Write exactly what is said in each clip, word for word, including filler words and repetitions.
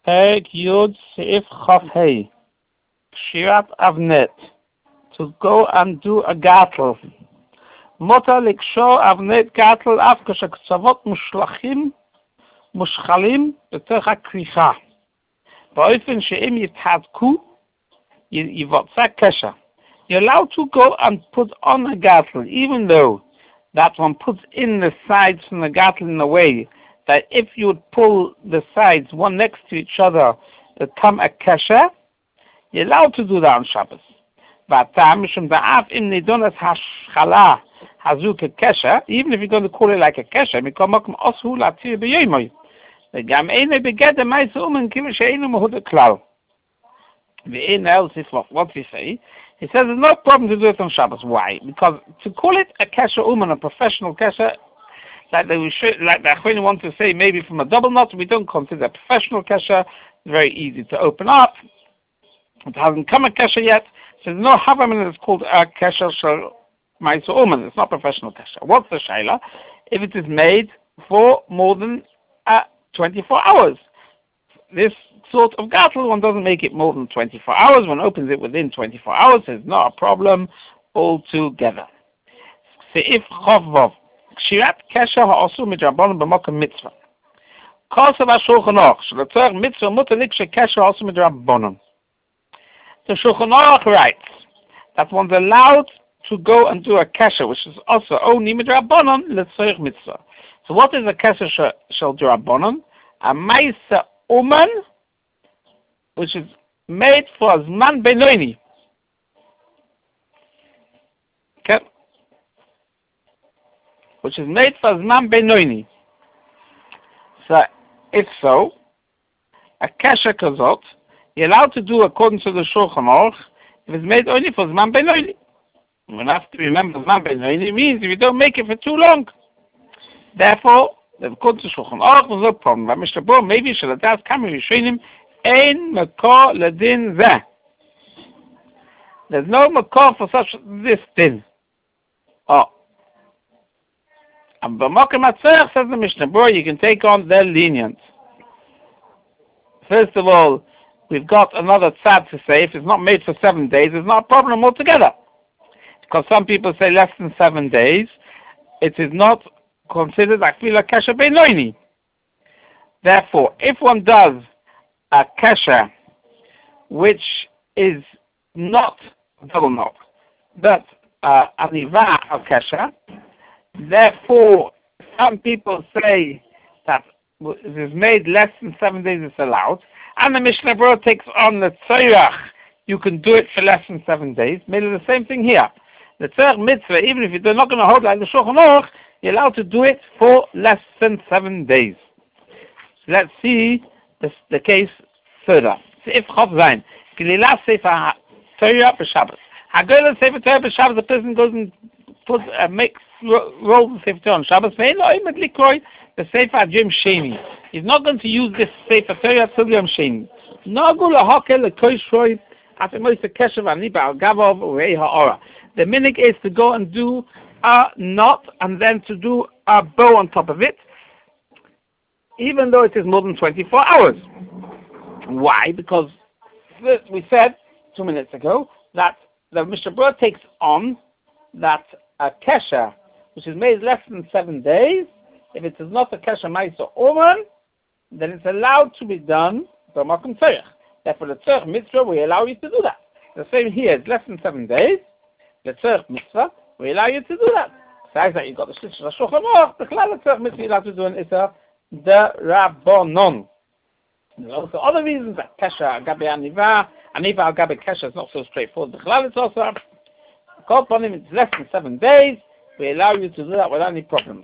Perek Yud Seif Chaf Hey. Kshirat Avnet. To go and do a gatl. Mota liksho avnet gatl af kashaktsavot mushlachim mushchalim betech hakricha. Ba'ofen she'im yitadku yivotzak kesha. You're allowed to go and put on a gatl, even though that one puts in the sides from the gatl in a way that if you would pull the sides one next to each other, it come a kesha. You're allowed to do that on Shabbos. Even if you're going to call it like a kesha, what we say, he says there's no problem to do it on Shabbos. Why? Because to call it a kesha uman, a professional kesha, like they should, like the Achronim want to say, maybe from a double knot, we don't consider a professional kesha. It's very easy to open up. It hasn't come a kesha yet. So there's no havamin that's called a kesha shel ma'aser uman. It's not professional kesha. What's the shaila? If it is made for more than uh, twenty-four hours. This sort of gatl, one doesn't make it more than twenty-four hours. One opens it within twenty-four hours. It's not a problem altogether. Seif chavvav. Kshirat kesha ha'asu midrabanan b'makom mitzvah. Kosav ha'shulchan aruch shelatzorech mitzvah mutar likshe kesha ha'asu midrabanan. The Shulchan Aruch writes that one's allowed to go and do a kesha, which is also only midrabanan letzorech mitzvah. So what is a kesha shel drabanan? A ma'aser uman, which is made for zman benoni. Okay, which is made for zman benoni. So if so, a kesha kazot, you're allowed to do according to the Shulchan Aruch if it's made only for Zman Benoni. We have to remember Zman Benoni means if you don't make it for too long. Therefore, according to Shulchan Aruch, there's no problem. But Mister Bo, maybe Shaladas Kamei Rishonim Ein Makor Ladin Zeh. There's no Makor for such this din. Oh. And B'Mokem Atzerech, says the Mishnah Berurah, you can take on their lenient. First of all, we've got another tzad to say, if it's not made for seven days, it's not a problem altogether. Because some people say less than seven days, it is not considered akfila kesha beinoini. Therefore, if one does a kesha which is not double knot, but uh, aniva al kesha, therefore some people say that if it's made less than seven days, it's allowed. And the Mishnah Berurah takes on the tzorach, you can do it for less than seven days. Maybe the same thing here. The tzorach mitzvah, even if you're not going to hold like the Shulchan Aruch, you're allowed to do it for less than seven days. So let's see this, the case further. If Chav Zayin, Gilila Sefer Torah b'Shabbos. Hagolah Sefer Torah b'Shabbos, the person goes and puts, uh, makes, rolls the Sefer Torah on Shabbos. Ve'en lo omed likroy the Sefer ad Yom Sheni. He's not going to use this Sefer Torah till Yom Sheni. Nagu lahakel lekoishroi af emoyse keshev ani ba'al gavav u'rei ha'ora. The minig is to go and do a knot and then to do a bow on top of it, even though it is more than twenty-four hours. Why? Because we said two minutes ago that the Mishnah Berurah takes on that a kesha, which is made less than seven days, if it is not a kesha ma'aser uman, then it's allowed to be done by Makom Tzorech. Therefore, the Tzorech mitzvah, we allow you to do that. The same here, it's less than seven days. The Tzorech mitzvah, we allow you to do that. Besides that, you've got the Shlish of Shulchan Aruch, the Klal Tzorech mitzvah, you're allowed to do an Issa, the Rabbanon. There's also other reasons, that Kesha, Agabe Aniva, Aniva Agabe Kesha is not so straightforward. The Klal is also, called upon him, it's less than seven days, we allow you to do that without any problems.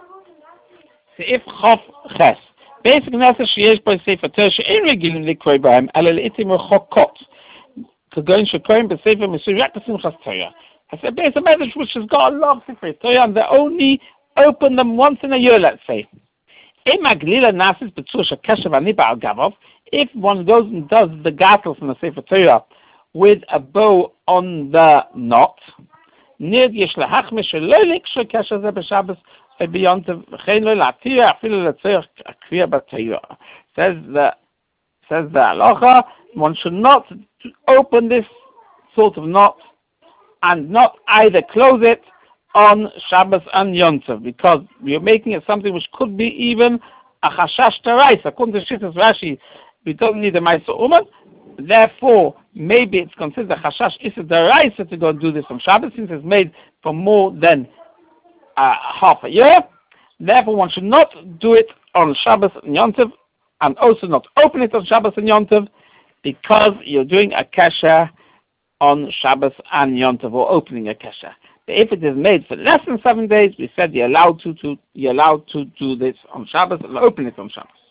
Seif Chav Ches. Basic nasa sheyesh by Sefer Torah she'ein regilim likroy b'hem ela leitim rechokot k'goyin shekoyim b'Sefer Misur rak b'simchas Torah. I said there's a message which has got a lot of Sefer Torah and they only open them once in a year, let's say. Im haglila nasis b'tzur shekeshev ani ba'al gavav, if one goes and does the gatl from the Sefer Torah with a bow on the knot, nid yesh lahachmish shelo likshe keshev ze b'Shabbos. Beyond the says the Says the halacha, one should not open this sort of knot and not either close it on Shabbos and Yom Tov, because we are making it something which could be even a chashash tarais. According to Shittas Rashi, we don't need a Ma'aser Uman. Therefore, maybe it's considered a chashash issa daraisa to go and do this on Shabbos, since it's made for more than uh, half a year. Therefore, one should not do it on Shabbos and Yom Tov, and also not open it on Shabbos and Yom Tov, because you're doing a kasha on Shabbos and Yom Tov, or opening a kasha. But if it is made for less than seven days, we said you're allowed to, to you're allowed to do this on Shabbos and open it on Shabbos.